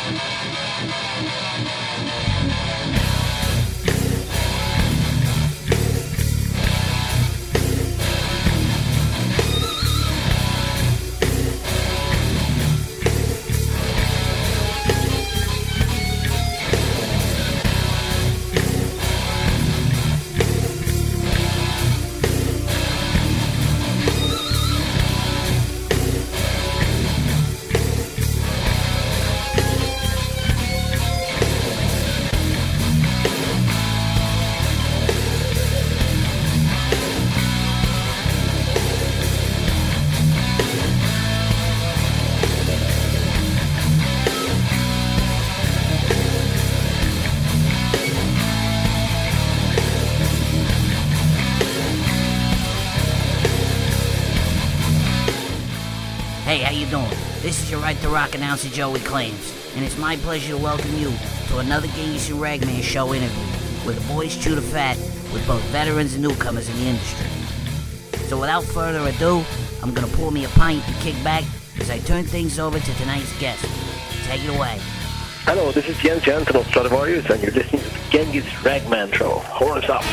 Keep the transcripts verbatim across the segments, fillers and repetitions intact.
Hey, how you doing? This is your Right to Rock announcer Joey Claims, and it's my pleasure to welcome you to another Genghis and Ragman show interview where the boys chew the fat with both veterans and newcomers in the industry. So without further ado, I'm gonna pour me a pint and kick back as I turn things over to tonight's guest. Take it away. Hello, this is Jens Jensen of Stradivarius, and you're listening to the Genghis Ragman show. Horns up.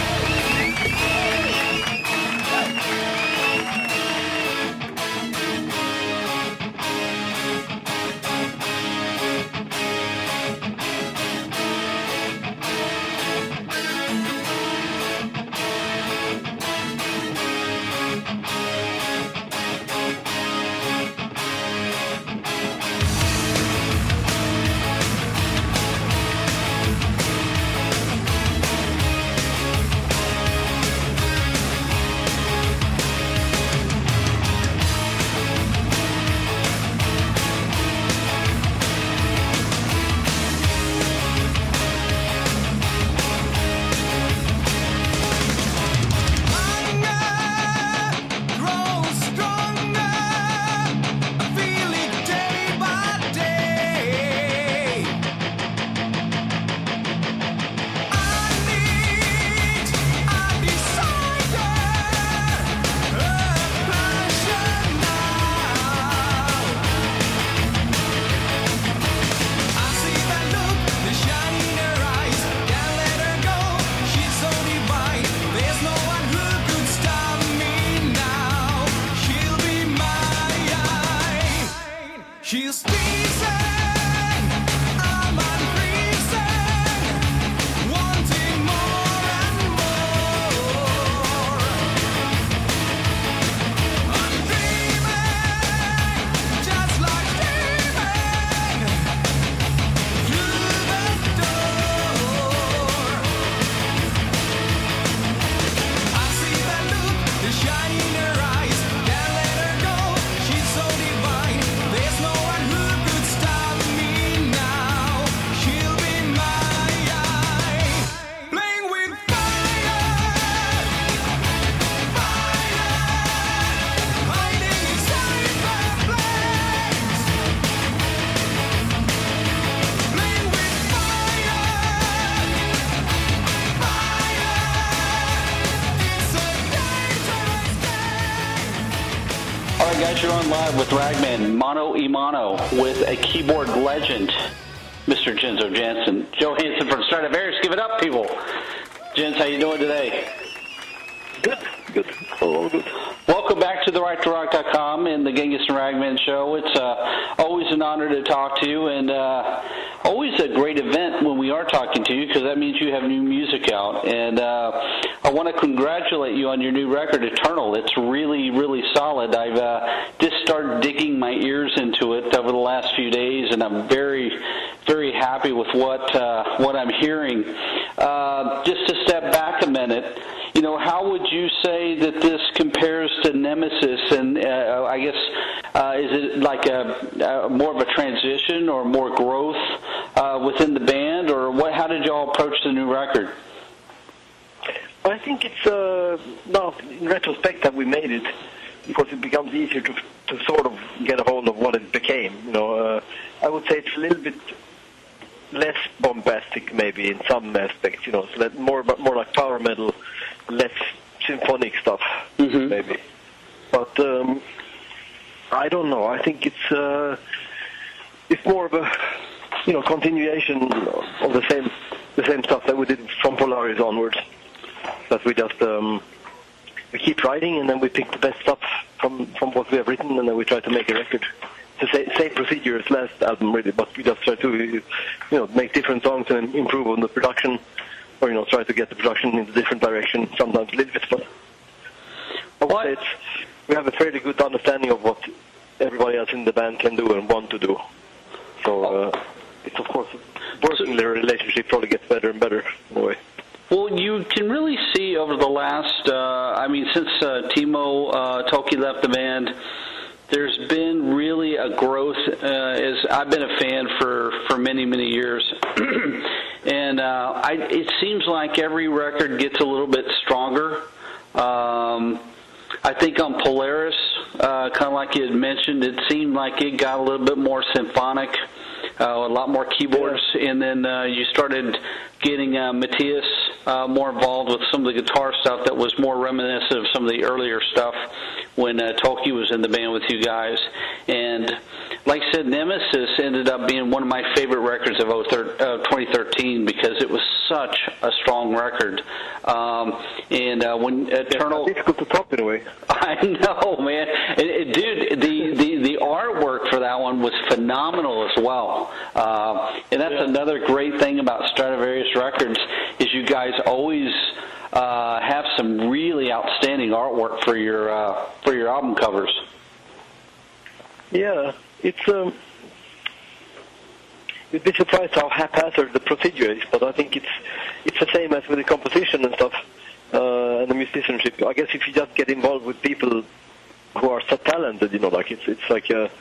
You're on live with Ragman, mano a mano, with a keyboard legend, Mister Jenzo Jansen. Joe Hansen from Stradivarius. Give it up, people. Jens, how you doing today? Good, good, all good. Welcome back to the right to rock dot com and the Genghis and Ragman show. It's uh, always an honor to talk to you, and uh, always a great event when we are talking to you, because that means you have new music out. And uh, I want to congratulate you on your new record, Eternal. It's really, really solid. I've uh, just started digging my ears into it over the last few days, and I'm very, very happy with what uh, what I'm hearing. Uh, just to step back a minute, you know, how would you say that this compares to Nemesis? And uh, I guess, uh, is it like a, a more of a transition or more growth uh, within the band, or what? How did y'all approach the new record? I think it's, uh, well, in retrospect that we made it, because it becomes easier to to sort of get a hold of what it became. You know, uh, I would say it's a little bit less bombastic, maybe in some aspects. You know, so that more more like power metal, less symphonic stuff, mm-hmm. maybe. But um, I don't know. I think it's uh, it's more of a you know, continuation of the same the same stuff that we did from Polaris onwards. That we just um, we keep writing, and then we pick the best stuff from from what we have written, and then we try to make a record. It's the same, same procedure as last album, really, but we just try to, you know, make different songs and improve on the production, or, you know, try to get the production in a different direction, sometimes a little bit, but I would say it's, we have a fairly good understanding of what everybody else in the band can do and want to do. So uh, it's, of course, working the relationship probably gets better and better in a way. Well, you can really see over the last, uh, I mean, since uh, Timo uh, Tolkki left the band, there's been really a growth. Uh, as I've been a fan for, for many, many years. and uh, I, it seems like every record gets a little bit stronger. Um, I think on Polaris, uh, kind of like you had mentioned, it seemed like it got a little bit more symphonic, uh, a lot more keyboards, yeah. and then uh, you started getting uh, Matthias uh, more involved with some of the guitar stuff that was more reminiscent of some of the earlier stuff when uh, Tolkki was in the band with you guys. And like I said, Nemesis ended up being one of my favorite records of twenty thirteen because it was such a strong record. Um, and uh, when Eternal... It's difficult to top in a way. I know, man. It, it, dude, the, the, the artwork for that one was phenomenal as well. Uh, and that's yeah. another great thing about Stratovarius Records is you guys always uh, have some really outstanding artwork for your uh, for your album covers. Yeah, it's um, you'd be surprised how haphazard the procedure is, but I think it's it's the same as with the composition and stuff uh, and the musicianship. I guess if you just get involved with people who are so talented, you know, like it's it's like a,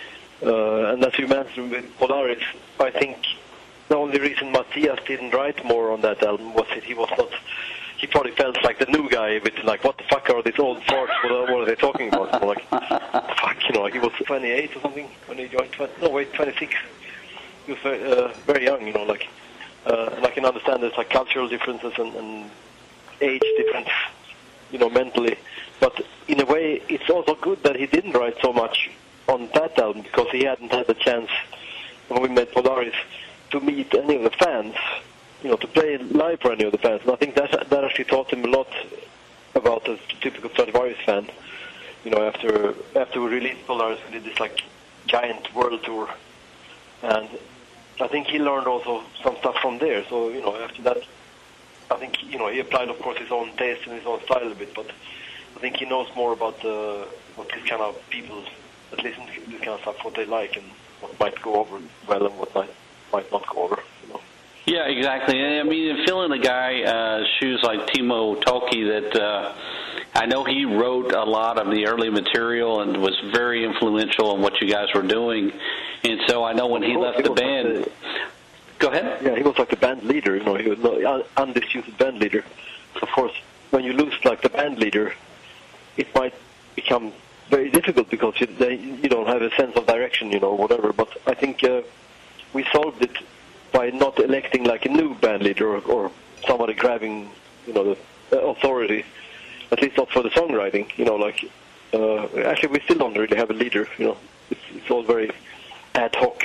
uh, and as you mentioned with Polaris, I think the only reason Matthias didn't write more on that album was that he was not. He probably felt like the new guy with like, what the fuck are these old farts? What are, what are they talking about? You know, like, fuck, you know, like he was twenty-eight or something when he joined. No, wait, twenty-six. He was very, uh, very young, you know, like, uh, and I can understand there's like cultural differences and, and age difference, you know, mentally. But in a way, it's also good that he didn't write so much on that album because he hadn't had the chance when we met Polaris to meet any of the fans. You know, to play live for any of the fans. And I think that that actually taught him a lot about the typical Stratovarius fan. You know, after after we released Polaris, we did this like giant world tour, and I think he learned also some stuff from there. So you know, after that, I think you know he applied, of course, his own taste and his own style a bit. But I think he knows more about uh, what this kind of people that listen to this kind of stuff, what they like, and what might go over well and what might might not go over. You know. Yeah, exactly. I mean, filling a guy uh, shoes like Timo Tolkki, that uh, I know he wrote a lot of the early material and was very influential in what you guys were doing. And so I know when he left the band. Like the, go ahead. Yeah, he was like the band leader. You know, he was the undisputed band leader. Of course, when you lose like the band leader, it might become very difficult because you, they, you don't have a sense of direction, you know, whatever. But I think uh, we solved it by not electing like a new band leader or, or somebody grabbing, you know, the authority, at least not for the songwriting, you know, like, uh, actually we still don't really have a leader, you know, it's, it's all very ad hoc.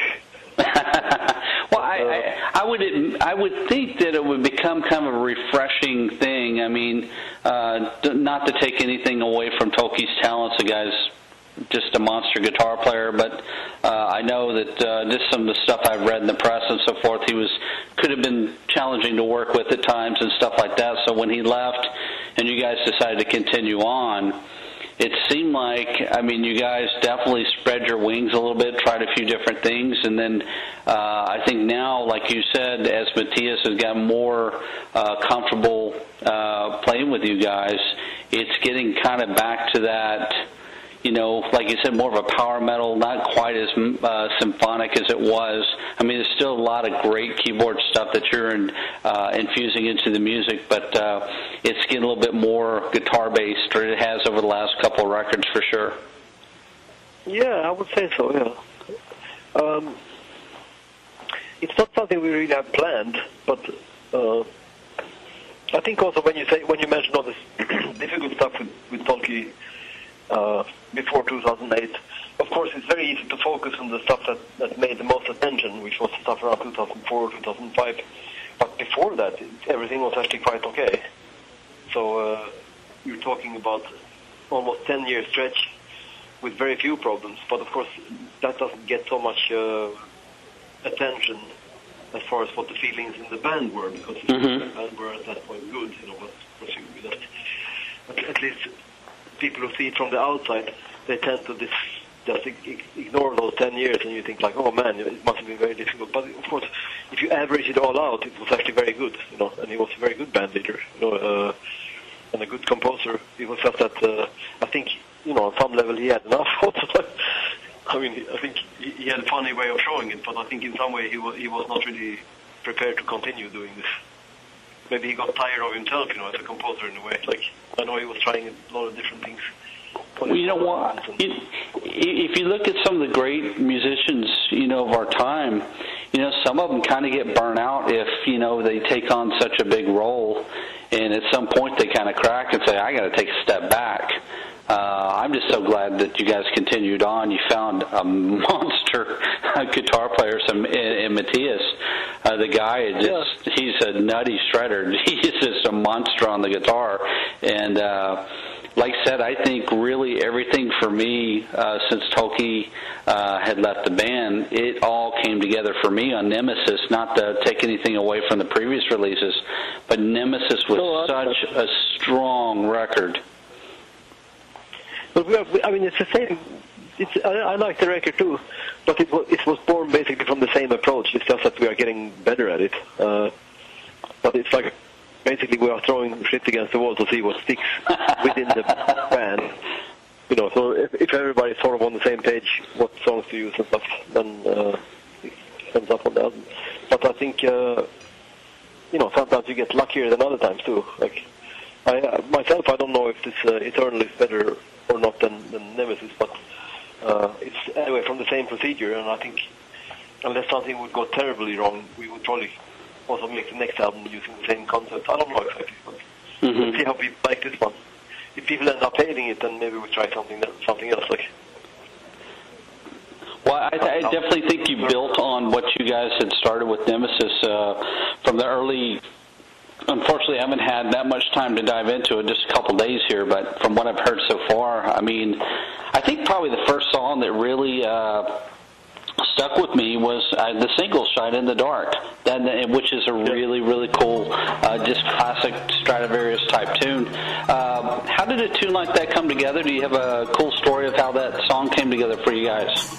Well, I, I, I would I would think that it would become kind of a refreshing thing. I mean, uh, not to take anything away from Tolkki's talents, the guy's just a monster guitar player, but uh, I know that uh, just some of the stuff I've read in the press and so forth, he was could have been challenging to work with at times and stuff like that. So when he left and you guys decided to continue on, it seemed like, I mean, you guys definitely spread your wings a little bit, tried a few different things, and then uh, I think now, like you said, as Matthias has gotten more uh, comfortable uh, playing with you guys, it's getting kind of back to that, you know, like you said, more of a power metal, not quite as uh, symphonic as it was. I mean, there's still a lot of great keyboard stuff that you're in, uh, infusing into the music, but uh, it's getting a little bit more guitar-based, or it has over the last couple of records for sure. Yeah, I would say so, yeah. Um, it's not something we really have planned, but uh, I think also when you say when you mention all this difficult stuff with, with Tolkki, uh, before two thousand eight. Of course, it's very easy to focus on the stuff that, that made the most attention, which was the stuff around two thousand four, two thousand five. But before that, it, everything was actually quite okay. So uh, you're talking about almost ten-year stretch with very few problems. But of course, that doesn't get so much uh, attention as far as what the feelings in the band were, because mm-hmm. the band were at that point good, you know, but that. But at least people who see it from the outside, they tend to dis- just ignore those ten years, and you think like, oh man, it must have been very difficult. But of course, if you average it all out, it was actually very good, you know, and he was a very good band leader, you know, uh, and a good composer. It was just that uh, I think, you know, on some level he had enough. I mean, I think he had a funny way of showing it, but I think in some way he was he was not really prepared to continue doing this. Maybe he got tired of himself, you know, as a composer in a way. Like, I know he was trying a lot of different things. Well, you know what? If you look at some of the great musicians, you know, of our time, you know, some of them kind of get burnt out if, you know, they take on such a big role, and at some point they kind of crack and say, I got to take a step back. Uh, I'm just so glad that you guys continued on. You found a monster guitar player, some in, in Matthias. Uh, the guy is just, he's a nutty shredder. He's just a monster on the guitar. And uh, like I said, I think really everything for me uh, since Toki uh, had left the band, it all came together for me on Nemesis, not to take anything away from the previous releases, but Nemesis was oh, such a strong record. But we are, I mean, it's the same. It's, I, I like the record too, but it was, it was born basically from the same approach. It's just that we are getting better at it. Uh, but it's like basically we are throwing shit against the wall to see what sticks within the band. You know, so if, if everybody's sort of on the same page, what songs to use and stuff, then uh, it ends up on the album. But I think, uh, you know, sometimes you get luckier than other times too. Like I uh, myself, I don't know if this uh, Eternal is better or not than, than Nemesis, but uh, it's anyway from the same procedure, and I think unless something would go terribly wrong, we would probably also make the next album using the same concept. I don't know exactly, but mm-hmm. We'll see how people like this one. If people end up hating it, then maybe we'll try something something else. Like, well, I, I definitely think you built on what you guys had started with Nemesis uh, from the early. Unfortunately, I haven't had that much time to dive into it, just a couple days here, but from what I've heard so far, I mean, I think probably the first song that really uh, stuck with me was uh, the single Shine in the Dark, that, which is a really, really cool, uh, just classic Stradivarius type tune. Uh, how did a tune like that come together? Do you have a cool story of how that song came together for you guys?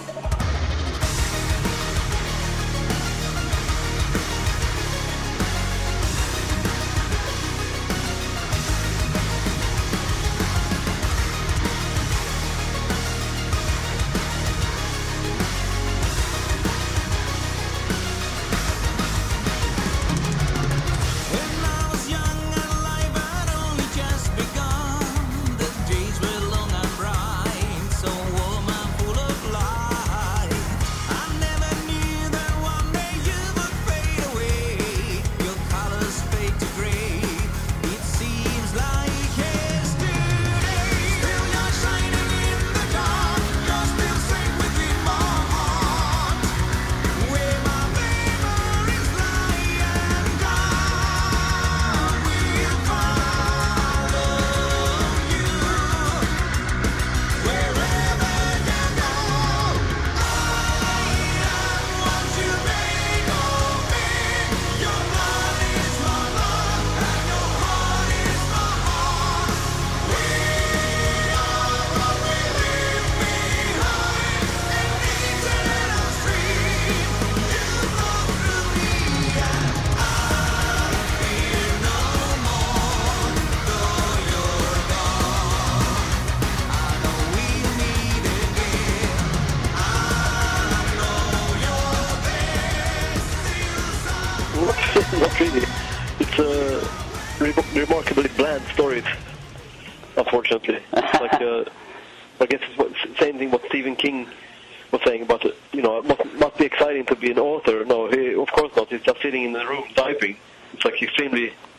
Not really. It's a re- remarkably bland story, unfortunately. It's like, uh, I guess it's what, same thing what Stephen King was saying about it. You know, it must, must be exciting to be an author. No, he, of course not. He's just sitting in the room typing. It's like extremely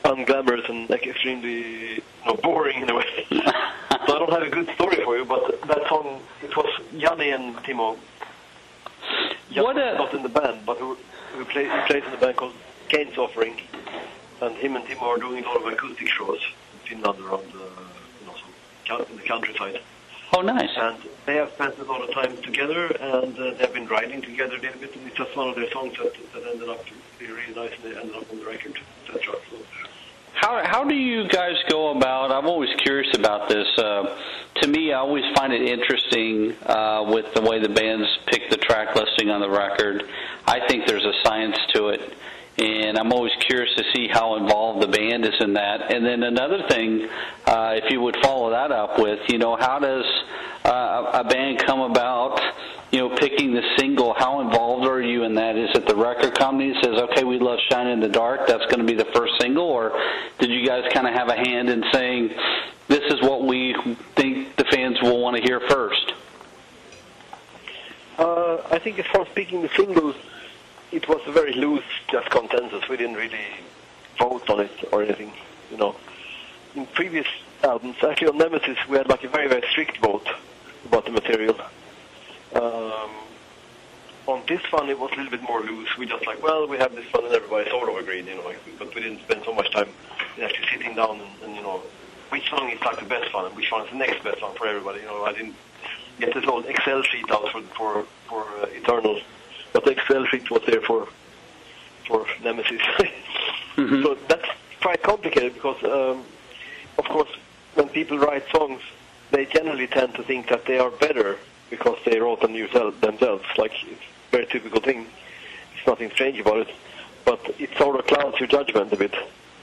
unglamorous and like extremely, you know, boring in a way. So I don't have a good story for you, but that song, it was Janne and Timo. Janne What a... not in the band, but who, who, play, who plays in the band called Kane's Offering, and him and Timo are doing a lot of acoustic shows in Finland around the, you know, some, in the countryside. Oh, nice. And they have spent a lot of time together, and uh, they've been writing together a little bit, and it's just one of their songs that, that ended up being really nice, and they ended up on the record, et cetera. So, How how do you guys go about? I'm always curious about this. Uh, to me, I always find it interesting uh, with the way the bands pick the track listing on the record. I think there's a science to it, and I'm always curious to see how involved the band is in that. And then another thing, uh, if you would follow that up with, you know, how does uh, a band come about? You know, picking the single, how involved are you in that? Is it the record company that says, okay, we love Shine in the Dark, that's going to be the first single? Or did you guys kind of have a hand in saying, this is what we think the fans will want to hear first? uh, I think as far as picking the singles, it was a very loose just consensus. We didn't really vote on it or anything, you know. In previous albums, actually on Nemesis, we had like a very, very strict vote about the material. Um, on this one, it was a little bit more loose. We just like, well, we have this one, and everybody sort of agreed, you know. Like, but we didn't spend so much time in actually sitting down and, and, you know, which song is like the best one and which one is the next best one for everybody. You know, I didn't get this old Excel sheet out for for for uh, Eternal, but the Excel sheet was there for for Nemesis. Mm-hmm. So that's quite complicated because, um, of course, when people write songs, they generally tend to think that they are better because they wrote them themselves. Like, it's a very typical thing. There's nothing strange about it. But it sort of clouds your judgment a bit.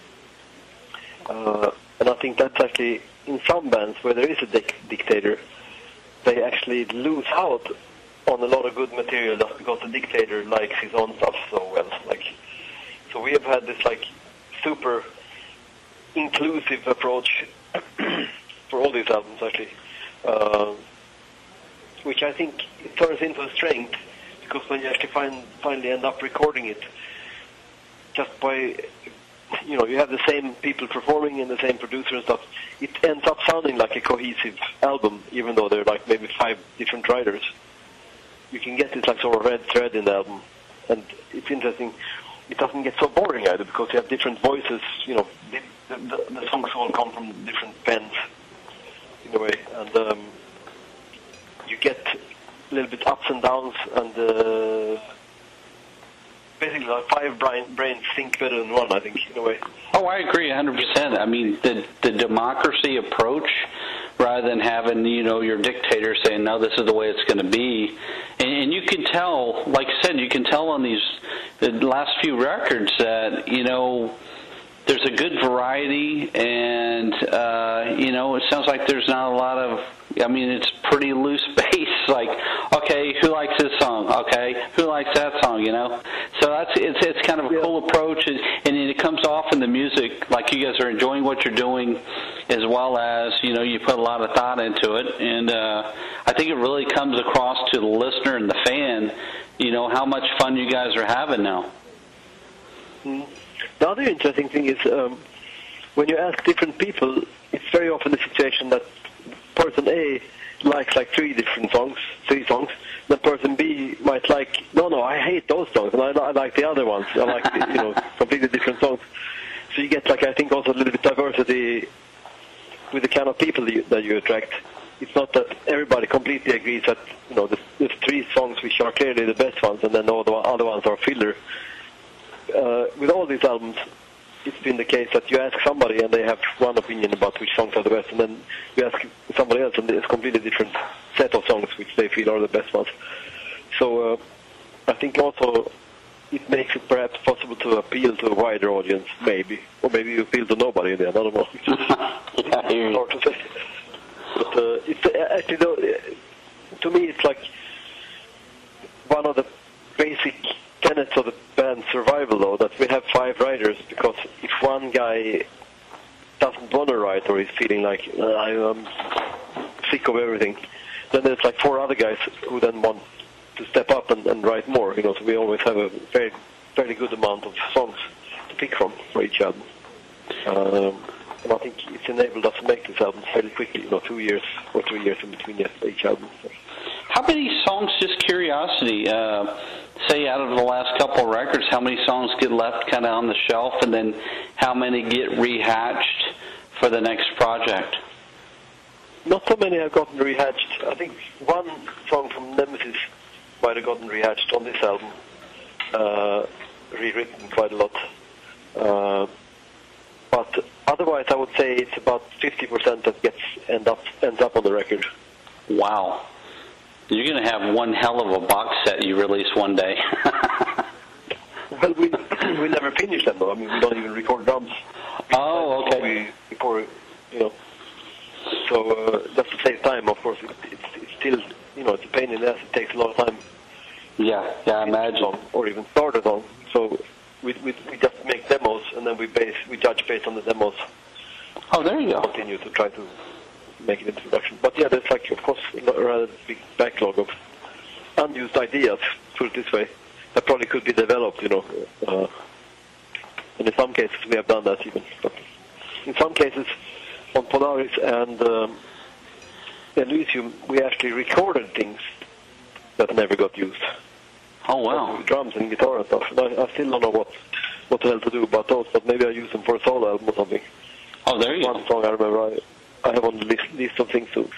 Uh, and I think that's actually, in some bands where there is a dic- dictator, they actually lose out on a lot of good material just because the dictator likes his own stuff so well. Like, so we have had this, like, super inclusive approach for all these albums, actually. Uh, which I think it turns into a strength, because when you actually find, finally end up recording it, just by, you know, you have the same people performing and the same producer and stuff, it ends up sounding like a cohesive album, even though there are like maybe five different writers. You can get this like sort of red thread in the album, and it's interesting. It doesn't get so boring either, because you have different voices, you know, the, the, the songs all come from different pens, in a way, and um, you get a little bit ups and downs, and uh, basically like five brain, brains think better than one, I think, in a way. Oh, I agree one hundred percent. I mean, the the democracy approach, rather than having, you know, your dictator saying, no, this is the way it's going to be. And, and you can tell, like I said, you can tell on these the last few records that, you know, there's a good variety, and, uh, you know, it sounds like there's not a lot of, I mean, it's pretty loose base, like, okay, who likes this song? Okay, who likes that song, you know? So that's it's it's kind of a cool approach, and, and it comes off in the music, like you guys are enjoying what you're doing, as well as, you know, you put a lot of thought into it, and uh, I think it really comes across to the listener and the fan, you know, how much fun you guys are having now. Mm. The other interesting thing is, um, when you ask different people, it's very often the situation that person A likes like three different songs, three songs. The person B might like, no, no, I hate those songs, and I, I like the other ones. I like, you know, completely different songs. So you get, like, I think also a little bit diversity with the kind of people that you, that you attract. It's not that everybody completely agrees that, you know, there's, there's three songs which are clearly the best ones, and then all the other ones are filler. Uh, with all these albums, it's been the case that you ask somebody and they have one opinion about which songs are the best, and then you ask somebody else and it's a completely different set of songs which they feel are the best ones. So uh, I think also it makes it perhaps possible to appeal to a wider audience, maybe. Or maybe you appeal to nobody in the end, I don't know. Yeah, I hear you. Hard to say. But uh, it's, uh, actually, though, to me, it's like one of the basic tenets of the band's survival, though, that we have five writers, because if one guy doesn't want to write, or is feeling like, uh, I'm sick of everything, then there's like four other guys who then want to step up and, and write more, you know, so we always have a very, very good amount of songs to pick from for each album. Um, and I think it's enabled us to make this album fairly quickly, you know, two years or three years in between each album. So. How many songs, just curiosity, uh, say out of the last couple of records, how many songs get left kind of on the shelf, and then how many get rehatched for the next project? Not so many have gotten rehatched. I think one song from Nemesis might have gotten rehatched on this album, uh, rewritten quite a lot. Uh, but otherwise, I would say it's about fifty percent that gets end up ends up on the record. Wow. You're going to have one hell of a box set you release one day. Well, we we never finish them, though. I mean, we don't even record drums. Oh, okay. We, before, you know. So uh, just to save time, of course, it, it's, it's still, you know, it's a pain in the ass. It takes a lot of time. Yeah, yeah, I imagine. Song, or even start a song. So we, we we just make demos, and then we base we judge based on the demos. Oh, there you go. Continue to try to make it into production. But yeah, there's like, of course, a rather big backlog of unused ideas, put it this way, that probably could be developed, you know. Uh, and in some cases we have done that even. But in some cases, on Polaris and um, Elysium, we actually recorded things that never got used. Oh, wow. Like drums and guitar and stuff. And I, I still don't know what, what the hell to do about those, but maybe I use them for a solo album or something. Oh, there you One go. song I remember I, I have on the list, list of things to.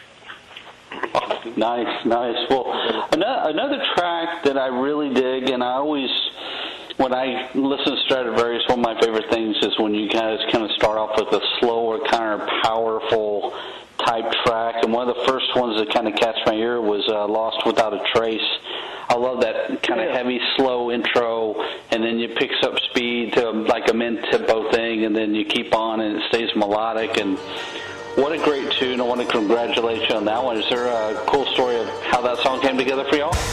Oh, nice, nice. Well, another, another track that I really dig, and I always, when I listen to Stratovarius, one of my favorite things is when you guys kind of start off with a slower, kind of powerful type track. And one of the first ones that kind of catch my ear was uh, Lost Without a Trace. I love that kind of yeah. heavy, slow intro, and then it picks up speed to like a mid-tempo thing, and then you keep on, and it stays melodic. And what a great tune. I want to congratulate you on that one. Is there a cool story of how that song came together for y'all?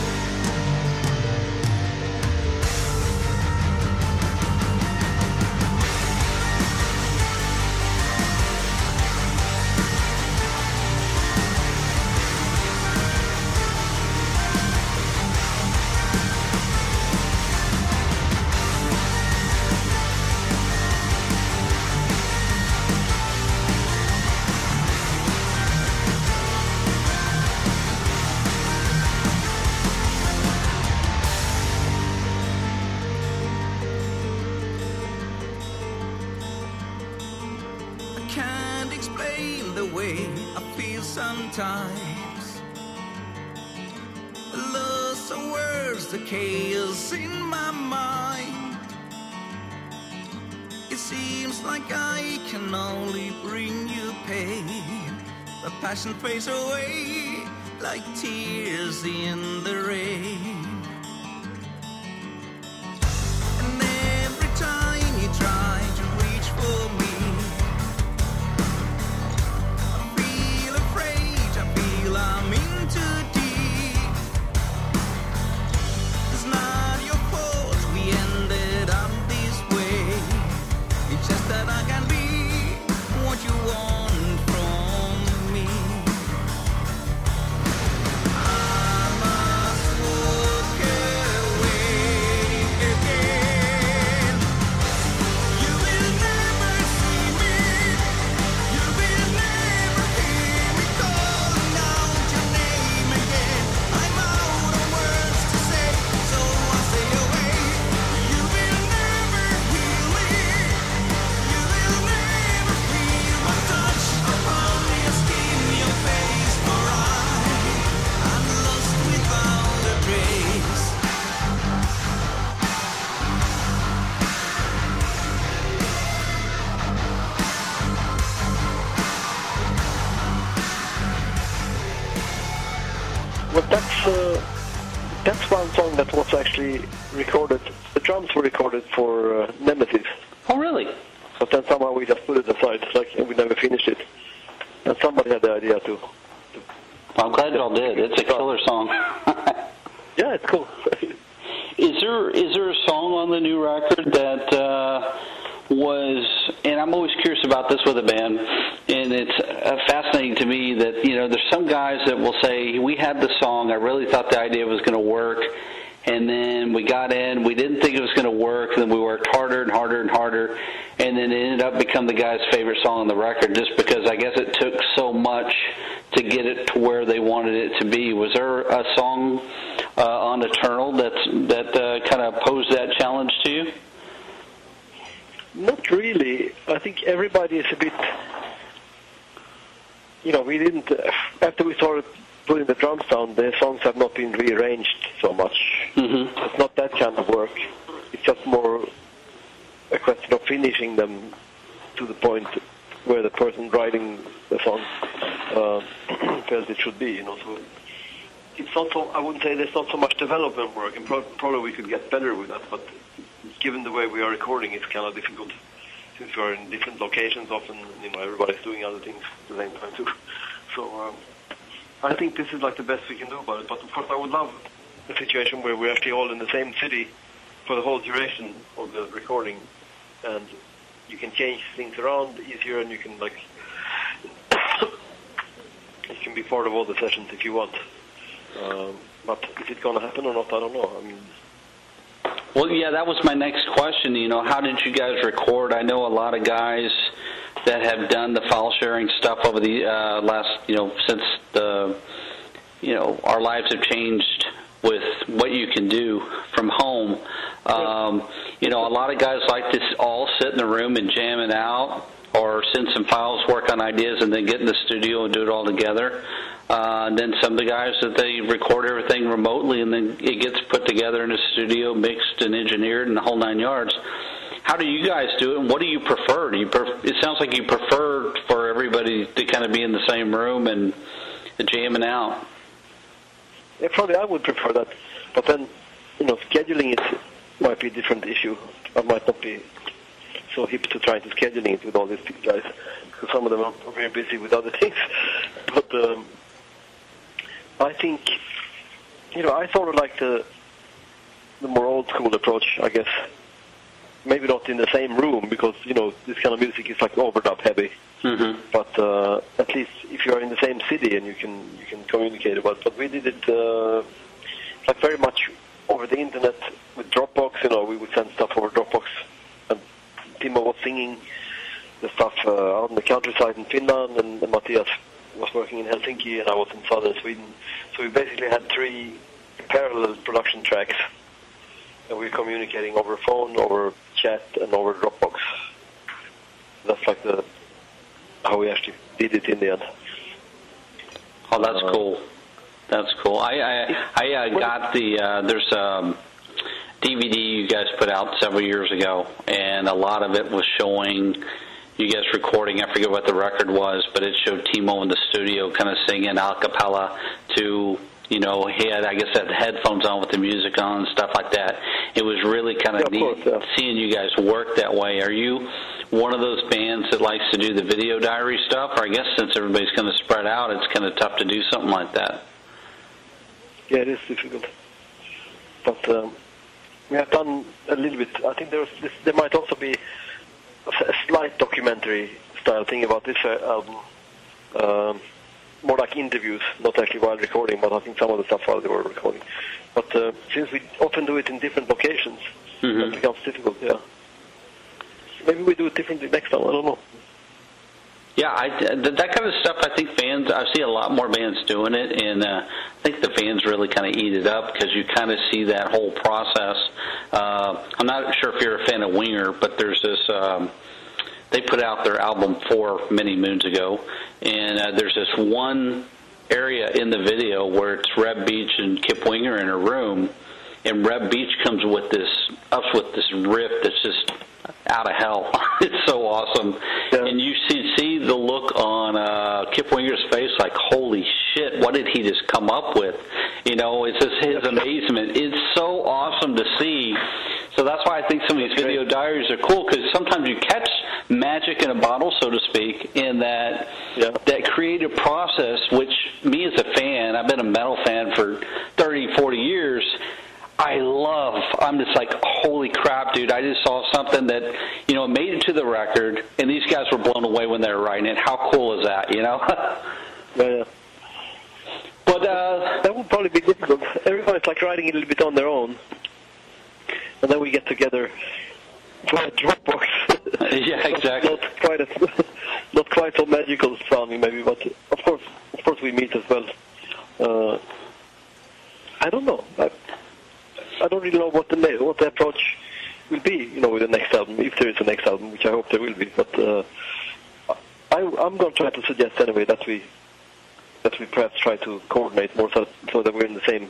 Sometimes lost of words, the chaos in my mind. It seems like I can only bring you pain. The passion fades away like tears in the rain. And every time you try to reach for me, I'm in too deep. It's not your fault we ended up this way. It's just that I can be what you want from me. I must walk away again. You will never see me. You will never hear me calling out your name again. I'm out of words to say, so I stay away. You will never heal me. You will never feel my touch upon your skin, your face, for I am lost without a trace. Well, that's uh, that's one song that was actually recorded. The drums were recorded for uh, Nemesis, Oh, really? but then somehow we just put it aside, like and we never finished it. And somebody had the idea to. I'm glad y'all did. It's a killer song. Yeah, it's cool. Is there is there a song on the new record that uh, was, and I'm always curious about this with a band, and it's uh, fascinating to me that, you know, there's some guys that will say, we had the song, I really thought the idea was going to work, and then we got in. We didn't think it was going to work, and then we worked harder and harder and harder, and then it ended up becoming the guy's favorite song on the record just because I guess it took so much to get it to where they wanted it to be. Was there a song uh, on Eternal that's, that uh, kind of posed that challenge to you? Not really. I think everybody is a bit, you know, we didn't, uh, after we started putting the drums down, the songs have not been rearranged so much. Mm-hmm. It's not that kind of work. It's just more a question of finishing them to the point where the person writing the song uh, felt it should be, you know. So it's not so, I wouldn't say there's not so much development work, and pro- probably we could get better with that, but given the way we are recording, it's kind of difficult since we are in different locations. Often, you know, everybody's doing other things at the same time too. So um, I think this is like the best we can do about it. But of course, I would love a situation where we're actually all in the same city for the whole duration of the recording, and you can change things around easier, and you can like you can be part of all the sessions if you want. Um, but is it going to happen or not? I don't know. I mean. Well, yeah, that was my next question. You know, how did you guys record? I know a lot of guys that have done the file sharing stuff over the uh, last, you know, since the, you know, our lives have changed with what you can do from home. Um, you know, a lot of guys like to all sit in the room and jam it out, or send some files, work on ideas, and then get in the studio and do it all together. Uh, and then some of the guys that they record everything remotely, and then it gets put together in a studio, mixed and engineered, and the whole nine yards. How do you guys do it, and what do you prefer? Do you pref- it sounds like you prefer for everybody to kind of be in the same room and jamming out. Yeah, probably I would prefer that. But then, you know, scheduling it might be a different issue. I might not be so hip to trying to scheduling it with all these guys, because some of them are very busy with other things. But um, I think, you know, I sort of like the the more old school approach, I guess. Maybe not in the same room, because, you know, this kind of music is like overdub heavy. Mm-hmm. But uh, at least if you are in the same city and you can you can communicate about it. But we did it uh, like very much over the internet with Dropbox. You know, we would send stuff over Dropbox, and Timo was singing the stuff uh, out in the countryside in Finland, and, and Matthias was working in Helsinki, and I was in southern Sweden. So we basically had three parallel production tracks, and we were communicating over phone, over chat, and over Dropbox. That's like the how we actually did it in the end. Oh, that's uh, cool. That's cool. I I, I uh, got the uh, there's a D V D you guys put out several years ago, and a lot of it was showing you guys recording. I forget what the record was, but it showed Timo in the studio kind of singing a cappella to, you know, he had, I guess, had the headphones on with the music on and stuff like that. It was really kind of yeah, of neat course, yeah. seeing you guys work that way. Are you one of those bands that likes to do the video diary stuff? Or I guess since everybody's kind of spread out, it's kind of tough to do something like that. Yeah, it is difficult. But um, we have done a little bit. I think there's this, there might also be a slight documentary style thing about this uh, album. Um, more like interviews, not actually while recording, but I think some of the stuff while they were recording. But uh, since we often do it in different locations, mm-hmm. it becomes difficult, yeah. Maybe we do it differently next time, I don't know. Yeah, I, that kind of stuff, I think fans, I see a lot more bands doing it, and uh, I think the fans really kind of eat it up because you kind of see that whole process. Uh, I'm not sure if you're a fan of Winger, but there's this, um, they put out their album four many moons ago, and uh, there's this one area in the video where it's Reb Beach and Kip Winger in a room, and Reb Beach comes with this, ups with this riff that's just out of hell. It's so awesome. Yeah. And you see, see the look on uh, Kip Winger's face like, holy shit, what did he just come up with? You know, it's just his amazement. It's so awesome to see. So that's why I think some of these video diaries are cool, because sometimes you catch magic in a bottle, so to speak, in that yeah. that creative process, which me as a fan, I've been a metal fan for thirty, forty years, I love. I'm just like, holy crap, dude, I just saw something that, you know, made it to the record, and these guys were blown away when they were writing it. How cool is that, you know? Yeah, yeah. But uh, that would probably be difficult. Everybody's like writing it a little bit on their own, and then we get together via Dropbox. yeah, exactly. Not, not quite as, not quite so magical sounding, maybe, but of course, of course, we meet as well. Uh, I don't know. I, I don't really know what the what the approach will be, you know, with the next album, if there is a next album, which I hope there will be. But uh, I, I'm going to try to suggest anyway that we that we perhaps try to coordinate more so, so that we're in the same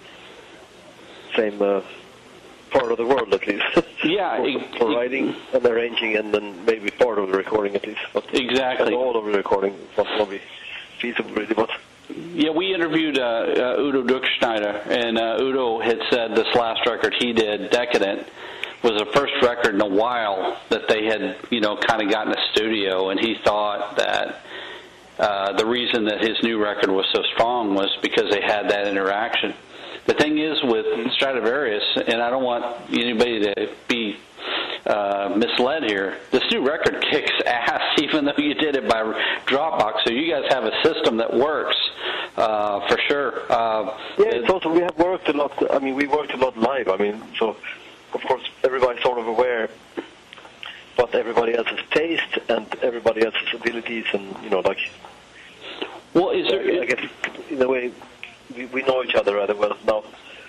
same uh, part of the world at least. Yeah, for, it, for it, writing and arranging, and then maybe part of the recording at least. But exactly. all of the recording is not going to be feasible really, but. Yeah, we interviewed uh, uh, Udo Duckschneider, and uh, Udo had said this last record he did, Decadent, was the first record in a while that they had, you know, kind of gotten a studio, and he thought that uh, the reason that his new record was so strong was because they had that interaction. The thing is with Stradivarius, and I don't want anybody to be uh, misled here, this new record kicks ass, even though you did it by Dropbox. So you guys have a system that works uh, for sure. Uh, yeah, it's also we have worked a lot. I mean, we worked a lot live. I mean, so of course everybody's sort of aware, but everybody else's taste and everybody else's abilities, and you know, like. Well, is there? I guess in a way we, we know each other rather well now.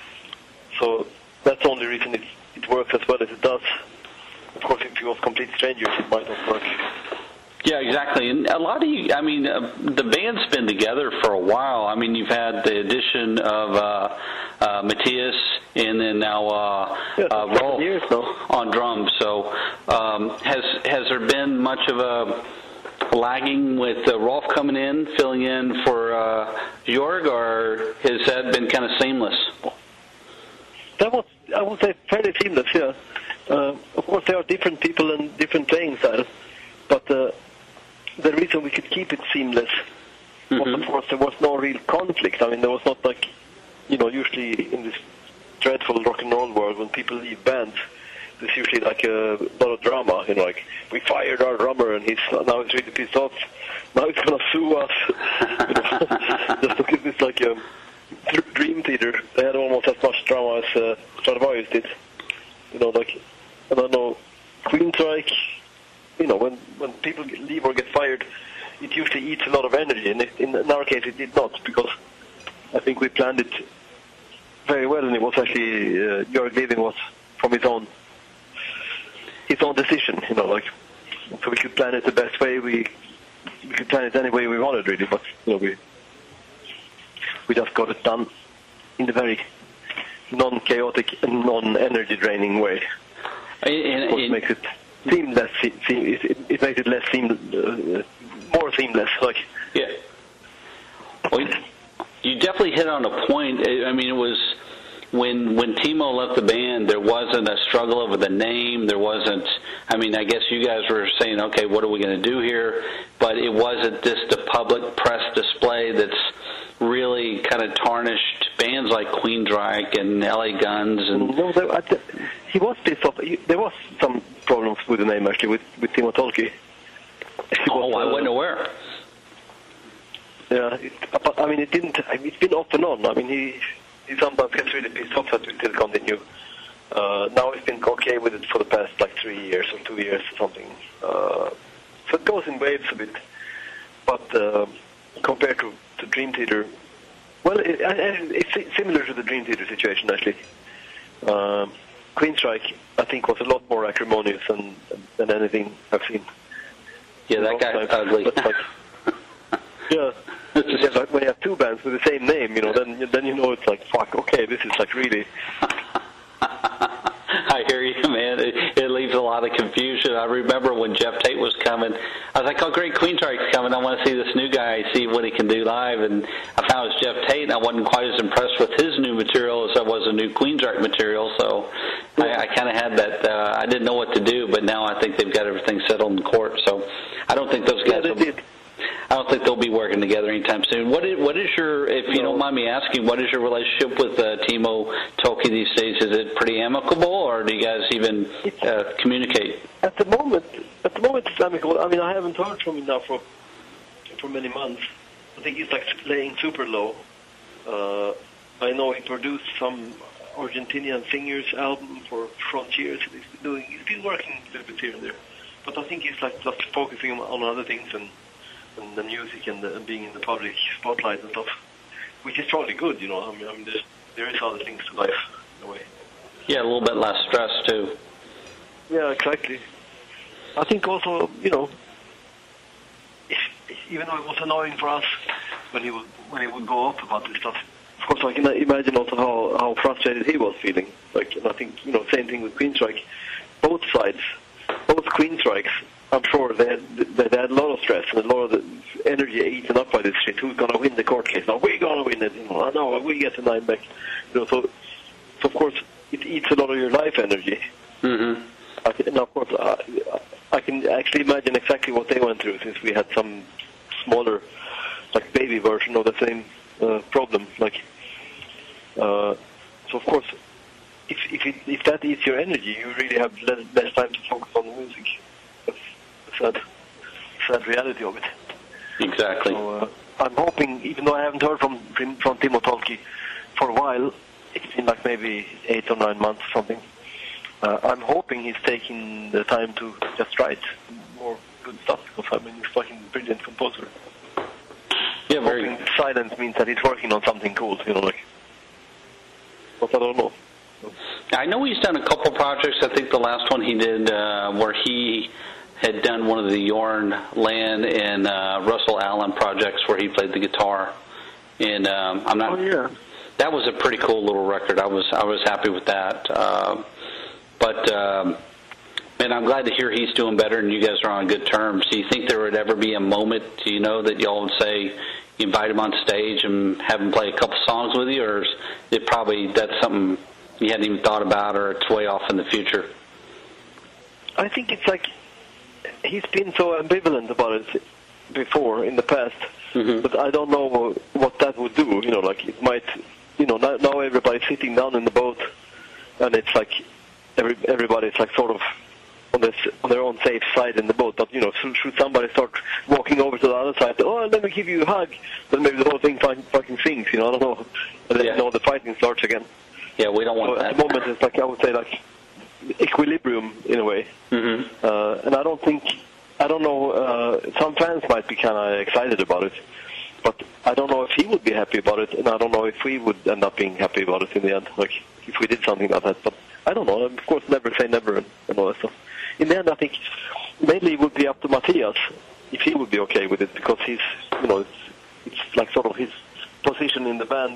So that's the only reason it it works as well as it does. Of course, if you was complete strangers, it might not work. Yeah, exactly. And a lot of you, I mean, uh, the band's been together for a while. I mean, you've had the addition of uh, uh, Matthias and then now uh, yeah, uh, Rolf years now. on drums. So um, has has there been much of a lagging with uh, Rolf coming in, filling in for uh, Jorg, or has that been kind of seamless? That was, I would say, fairly seamless, yeah. Uh, of course, there are different people and different playing styles, but uh, the reason we could keep it seamless was, Mm-hmm. of course, there was no real conflict. I mean, there was not like, you know, usually in this dreadful rock and roll world, when people leave bands, there's usually like a lot of drama, you know, like, we fired our drummer and he's now he's really pissed off, now he's going to sue us. You know, just to give this like a Dream Theater, they had almost as much drama as uh, Stradivarius did. You know, like, I don't know, Queensryche, you know, when, when people leave or get fired, it usually eats a lot of energy, and it, in, in our case it did not, because I think we planned it very well, and it was actually, uh, Jorg leaving was from his own, his own decision, you know, like, so we could plan it the best way, we, we could plan it any way we wanted, really, but, you know, we, we just got it done in the very non-chaotic and non-energy draining way. And, Of course, and, makes it seem less. Seem, it, it, it makes it less seem uh, more seamless. Like yeah. Well, you definitely hit on a point. I mean, it was when when Timo left the band, there wasn't a struggle over the name. There wasn't. I mean, I guess you guys were saying, okay, what are we going to do here? But it wasn't just a public press display that's really kind of tarnished bands like Queensryche and L A Guns. And no, there, I, he was pissed off. He, there was some problems with the name actually with with Timo Tolkki. oh, was, I uh, wasn't aware. Yeah, it, but I mean, it didn't. I mean, it's been off and on. I mean, he he sometimes gets really pissed off that we still continue. Uh, now he's been okay with it for the past like three years or two years or something. Uh, so it goes in waves a bit. But uh, compared to, to Dream Theater, well, it, it, it's similar to the Dream Theater situation actually. Um, Queensryche, I think, was a lot more acrimonious than than anything I've seen. Yeah, that guy's ugly. But, like, yeah. Yeah, like when you have two bands with the same name, you know, then then you know it's like, fuck, okay, this is like really. I hear you, man. It, it leaves a lot of confusion. I remember when Jeff Tate was coming, I was like, oh, great, Queensryche's coming. I want to see this new guy, see what he can do live. And I found it was Jeff Tate, and I wasn't quite as impressed with his new material as I was the new Queensryche material. So I, I kind of had that, uh, I didn't know what to do, but now I think they've got everything settled in court. So I don't think those guys Yeah, will they did. I don't think they'll be working together anytime soon. What is, what is your, if you don't mind me asking, what is your relationship with uh, Timo Tolkki these days? Is it pretty amicable, or do you guys even uh, communicate? At the moment, at the moment it's amicable. I mean, I haven't heard from him now for for many months. I think he's like laying super low. Uh, I know he produced some Argentinian singers album for Frontiers. He's been doing, he's been working a little bit here and there, but I think he's like just focusing on, on other things and, and the music and, the, and being in the public spotlight and stuff, which is probably good, you know. I mean, I mean there, there is other things to life in a way. Yeah, a little bit less stress too. Yeah, exactly. I think also, you know, if, even though it was annoying for us when he would when he would go up about this stuff, of course I can imagine also how, how frustrated he was feeling. Like, and I think, you know, same thing with Queensryche. Both sides, both Queensryches, I'm sure they had, they had a lot of stress and a lot of the energy eaten up by this shit. Who's going to win the court case? Now we're going to win it. You know, I know we get the nine back. You know, so, so of course it eats a lot of your life energy. Mm-hmm. I can, and of course, I, I can actually imagine exactly what they went through, since we had some smaller, like baby version of the same uh, problem. Like, uh, so of course, if if it, if that eats your energy, you really have less, less time to focus on the music. That's the sad, sad reality of it. Exactly. So uh, I'm hoping, even though I haven't heard from from, from Timo Tolkki for a while, it's been like maybe eight or nine months or something. Uh, I'm hoping he's taking the time to just write more good stuff, because I mean, he's fucking brilliant composer. Yeah, very. Hoping silence means that he's working on something cool, you know, like. But I don't know. I know he's done a couple projects. I think the last one he did, uh, where he had done one of the Yorn Land and uh, Russell Allen projects where he played the guitar. And um, I'm not. Oh yeah. That was a pretty cool little record. I was I was happy with that. Uh, But, um, and I'm glad to hear he's doing better and you guys are on good terms. Do you think there would ever be a moment, do you know, that y'all would say, you invite him on stage and have him play a couple songs with you, or is it probably that's something you hadn't even thought about, or it's way off in the future? I think it's like, he's been so ambivalent about it before, in the past, Mm-hmm. but I don't know what that would do, you know, like it might, you know, now, now everybody's sitting down in the boat, and it's like, Every, everybody's like sort of on this on their own safe side in the boat. But you know, should, should somebody start walking over to the other side? Oh, let me give you a hug. Then maybe the whole thing fucking, fucking sinks. You know, I don't know. And then Yeah. you know the fighting starts again. Yeah, we don't want so that. at the moment, it's like I would say like equilibrium in a way. Mm-hmm. Uh, and I don't think I don't know. Uh, some fans might be kind of excited about it, but I don't know if he would be happy about it, and I don't know if we would end up being happy about it in the end. Like if we did something like that, but. I don't know. Of course, never say never and, and all that stuff. In the end, I think mainly it would be up to Matthias if he would be okay with it, because he's, you know, it's, it's like sort of his position in the band.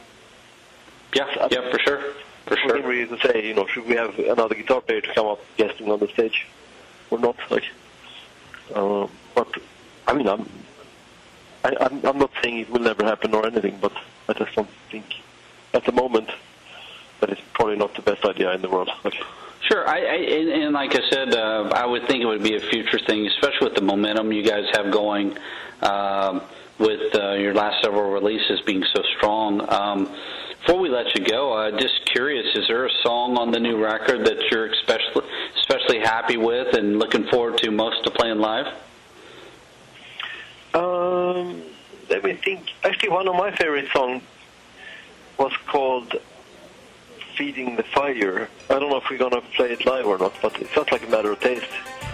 Yeah, yeah, for sure, for For him sure. really to say, you know, should we have another guitar player to come up guesting on the stage or not? Like, uh, but I mean, I'm, I, I'm, I'm not saying it will never happen or anything, but I just don't think at the moment. That is probably not the best idea in the world. Okay. Sure, I, I and, and like I said, uh, I would think it would be a future thing, especially with the momentum you guys have going, um, with uh, your last several releases being so strong. Um, before we let you go, uh, just curious, is there a song on the new record that you're especially especially happy with and looking forward to most to playing live? Um, let me think. Actually, one of my favorite songs was called Feeding the Fire. I don't know if we're going to play it live or not, but it sounds like a matter of taste.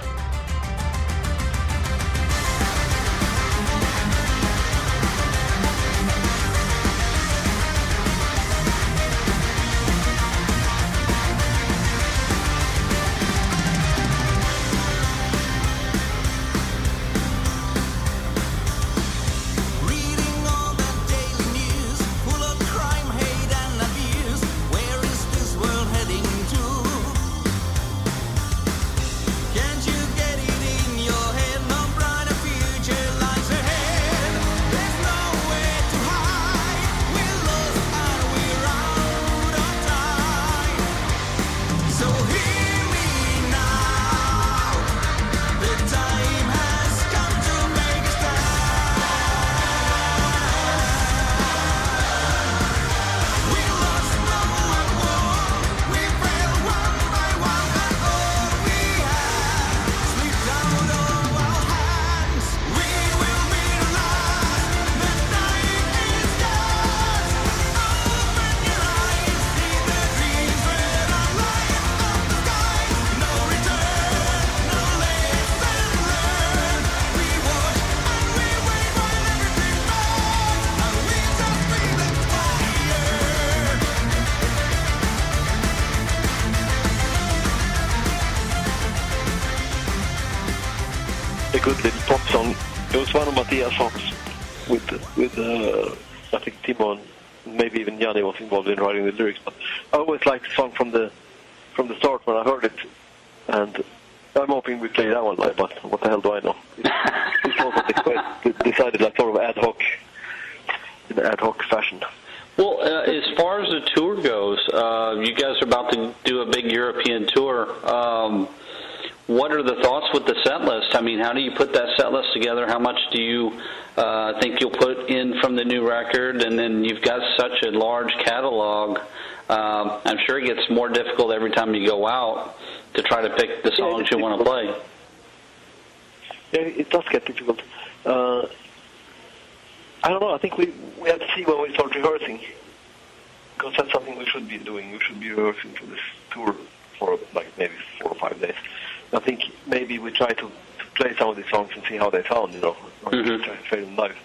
Reading all the daily news, full of crime, hate, and abuse. Where is this world heading to? Can't you get it in your head? No brighter future lies ahead. There's nowhere to hide. We're lost and we're out of time. So hear me now. The time has come to make a stand. We lost, no one won. We fell one by one, and all we had slipped out of our hands. We will be the last. The night is yours. good little pop song. It was one of Mattias' songs with with uh, I think Timo and maybe even Yanni was involved in writing the lyrics. But I always liked the song from the from the start when I heard it, and I'm hoping we play that one live. But what the hell do I know? It's, it's also decided like sort of ad hoc in an ad hoc fashion. Well, uh, as far as the tour goes, uh, you guys are about to do a big European tour. Um, what are the thoughts with the set list? I mean, how do you put that set list together? How much do you uh, think you'll put in from the new record? And then you've got such a large catalog. Um, I'm sure it gets more difficult every time you go out to try to pick the songs yeah, you want to play. Yeah, it does get difficult. Uh, I don't know. I think we we have to see when we start rehearsing, because that's something we should be doing. We should be rehearsing for this tour for like maybe four or five days. I think maybe we try to, to play some of these songs and see how they sound, you know, or Mm-hmm. try to play them live.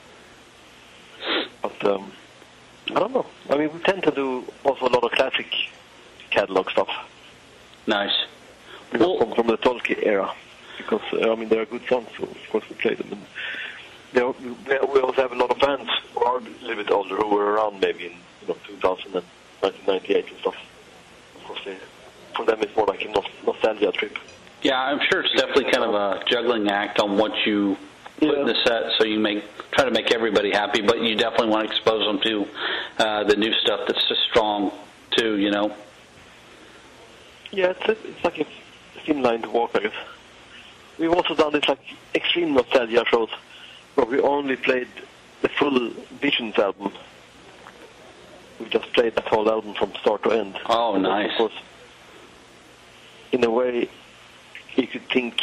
But um, I don't know. I mean, we tend to do also a lot of classic catalog stuff. Nice. You know, Well, from, from the Tolkien era, because uh, I mean they are good songs, so of course we play them. And they are, we also have a lot of fans who are a little bit older who were around maybe in you know two thousand and nineteen ninety-eight and stuff. Of course, they, for them it's more like a nos- nostalgia trip. yeah, I'm sure it's definitely kind of a juggling act on what you put Yeah. in the set, so you make try to make everybody happy, but you definitely want to expose them to uh, the new stuff that's just strong too, you know. Yeah, it's, a, it's like a thin line to walk, I guess. We've also done this like extreme nostalgia shows where we only played the full Visions album. We just played that whole album from start to end. Oh, And nice. Of course, in a way, you could think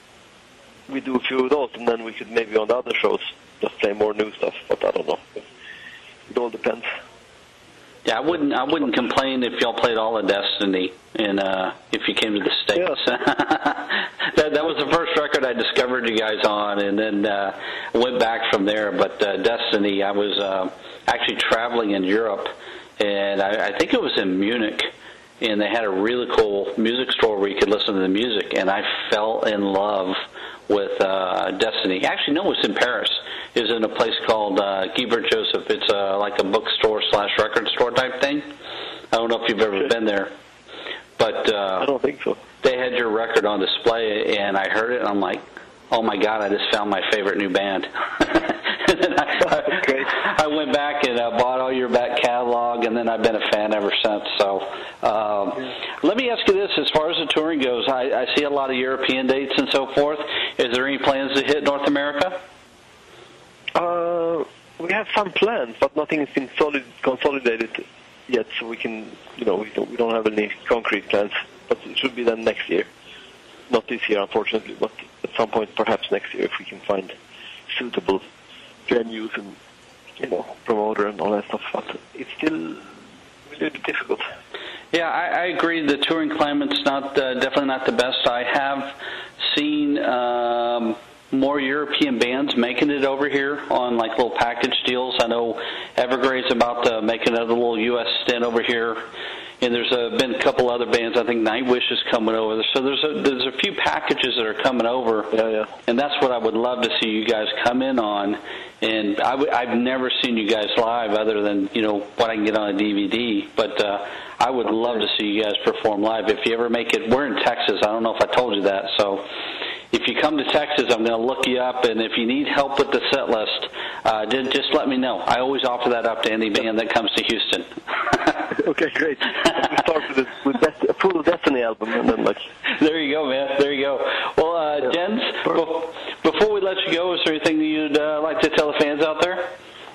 we do a few of those, and then we could maybe on the other shows just play more new stuff. But I don't know. It all depends. Yeah, I wouldn't. I wouldn't complain if y'all played all of Destiny, and uh, if you came to the States. that that was the first record I discovered you guys on, and then uh, went back from there. But uh, Destiny, I was uh, actually traveling in Europe, and I, I think it was in Munich, and they had a really cool music store where you could listen to the music, and I fell in love with uh, Destiny. Actually, no, it was in Paris. It was in a place called uh, Guy Joseph. It's uh, like a bookstore slash record store type thing. I don't know if you've ever been there, but uh, I don't think so. they had your record on display, and I heard it, and I'm like, oh my God, I just found my favorite new band. And then I, Great. I went back and uh, bought all your back catalog, and then I've been a fan ever since. So um, let me ask you this. As far as the touring goes, I, I see a lot of European dates and so forth. Is there any plans to hit North America? Uh, we have some plans, but nothing has been solid, consolidated yet, so we can, you know, we don't, we don't have any concrete plans. But it should be done next year. Not this year, unfortunately, but at some point, perhaps next year, if we can find suitable venues and, you know, promoter and all that stuff. But it's still a little bit difficult. Yeah, I, I agree. The touring climate's not uh, definitely not the best. I have seen um, more European bands making it over here on like little package deals. I know Evergrade's about to make another little U S stint over here, and there's uh, been a couple other bands. I think Nightwish is coming over. So there's a, there's a few packages that are coming over, Yeah, yeah. and that's what I would love to see you guys come in on. And I w- I've never seen you guys live other than, you know, what I can get on a D V D. But uh, I would love to see you guys perform live. If you ever make it, we're in Texas. I don't know if I told you that. So if you come to Texas, I'm going to look you up. And if you need help with the set list, uh, just, just let me know. I always offer that up to any band that comes to Houston. Okay, great. We start with, a, with Dest- a full Destiny album, and then like. There you go, man. There you go. Well, uh, Yeah. Jens, bef- before we let you go, is there anything that you'd uh, like to tell the fans out there?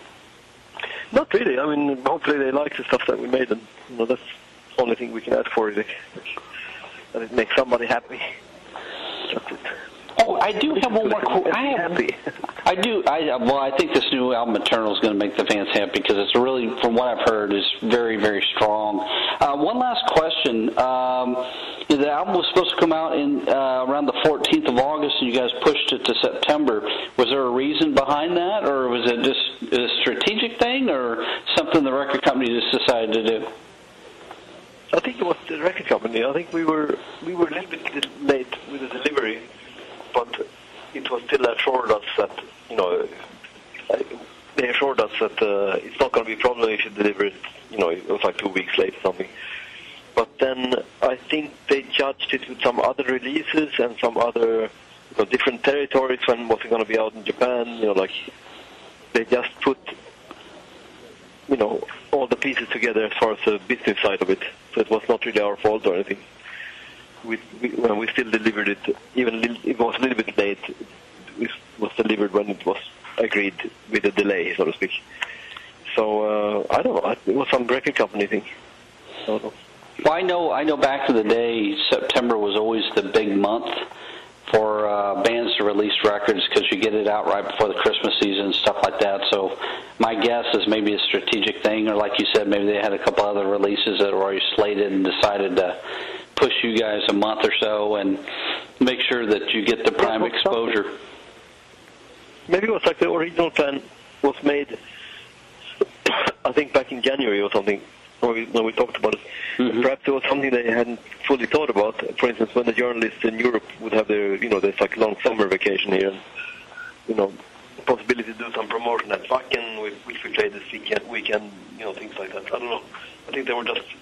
Not really. I mean, hopefully they like the stuff that we made, and you know, that's the only thing we can ask for. Is it, that it makes somebody happy. That's it. Oh, I do have one more. Qu- I have. Happy. I do. I well, I think this new album, Eternal, is going to make the fans happy because it's really, from what I've heard, is very, very strong. Uh, one last question: um, the album was supposed to come out in uh, around the fourteenth of August, and you guys pushed it to September. Was there a reason behind that, or was it just a strategic thing, or something the record company just decided to do? I think it was the record company. I think we were we were a little bit late with the delivery, but it was still should deliver it. You know, it was like two weeks late or something. But then I think they judged it with some other releases and some other, you know, different territories when was it going to be out in Japan. You know, like they just put, you know, all the pieces together as far as the business side of it. So it was not really our fault or anything. We, we, when we still delivered it, even a little, it was a little bit late. It was delivered when it was agreed with a delay, so to speak. So uh, I don't know. It was some record company thing. I don't know. Well, I know, I know back in the day, September was always the big month for uh, bands to release records because you get it out right before the Christmas season and stuff like that. So my guess is maybe a strategic thing, or like you said, maybe they had a couple other releases that were already slated and decided to push you guys a month or so and make sure that you get the prime exposure. Maybe it was like the original plan was made, I think back in January or something, when we, when we talked about it. Mm-hmm. Perhaps it was something they hadn't fully thought about. For instance, when the journalists in Europe would have their, you know, there's like long summer vacation here, and, you know, the possibility to do some promotion at Wacken, which we played this weekend, weekend, you know, things like that. I don't know. I think they were just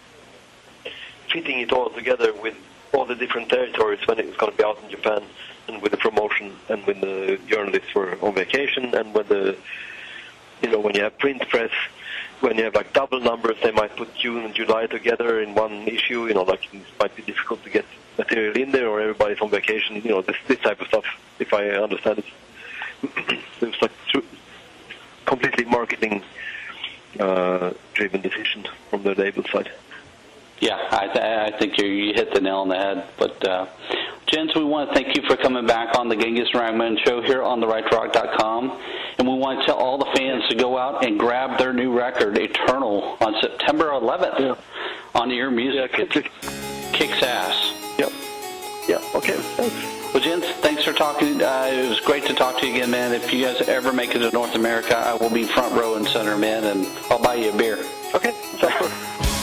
fitting it all together with all the different territories when it was going to be out in Japan, and with the promotion, and when the journalists were on vacation, and when the, you know, when you have print press, when you have like double numbers, they might put June and July together in one issue. You know, like it might be difficult to get material in there, or everybody's on vacation. You know, this this type of stuff. If I understand it, it was like tr- completely marketing uh, driven decision from the label side. Yeah, I, th- I think you, you hit the nail on the head. But, uh, gents, we want to thank you for coming back on the Genghis Ragman Show here on the right to rock dot com. And we want to tell all the fans to go out and grab their new record, Eternal, on September eleventh yeah. on Ear Music. Yeah, it kicks ass. Yep. Yeah, okay, thanks. Well, gents, thanks for talking. Uh, it was great to talk to you again, man. If you guys ever make it to North America, I will be front row and center, man, and I'll buy you a beer. Okay, sounds good.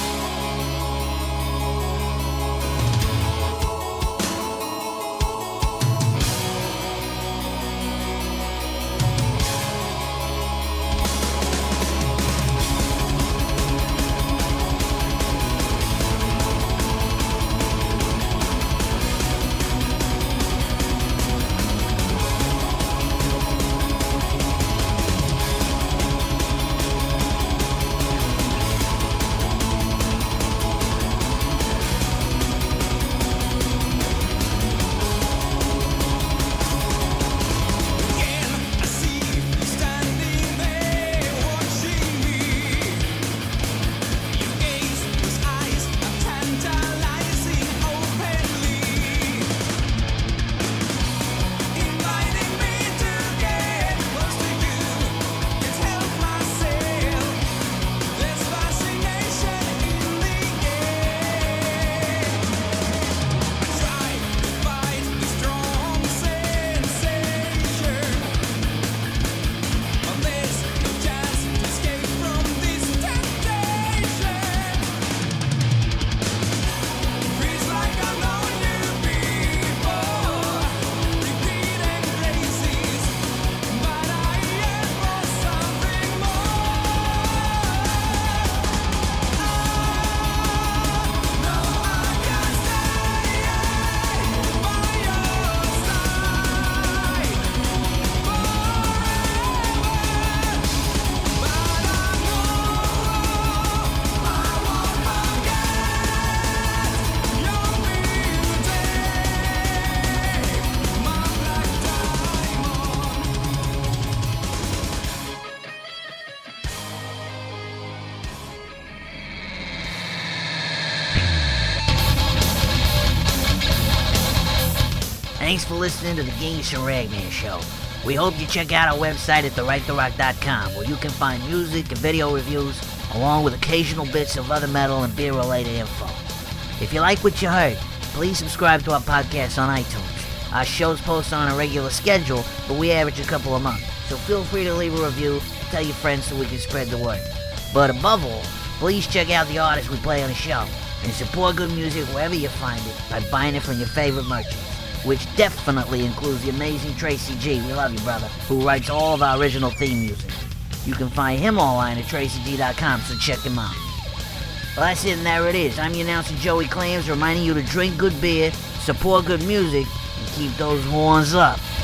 Thanks for listening to the Genghis and Ragman Show. We hope you check out our website at the right to rock dot com, where you can find music and video reviews, along with occasional bits of other metal and beer-related info. If you like what you heard, please subscribe to our podcast on iTunes. Our shows post on a regular schedule, but we average a couple a month, so feel free to leave a review, tell your friends so we can spread the word. But above all, please check out the artists we play on the show, and support good music wherever you find it by buying it from your favorite merchants, which definitely includes the amazing Tracy G, we love you, brother, who writes all of our original theme music. You can find him online at tracy g dot com, so check him out. Well, that's it, and there it is. I'm your announcer, Joey Clams, reminding you to drink good beer, support good music, and keep those horns up.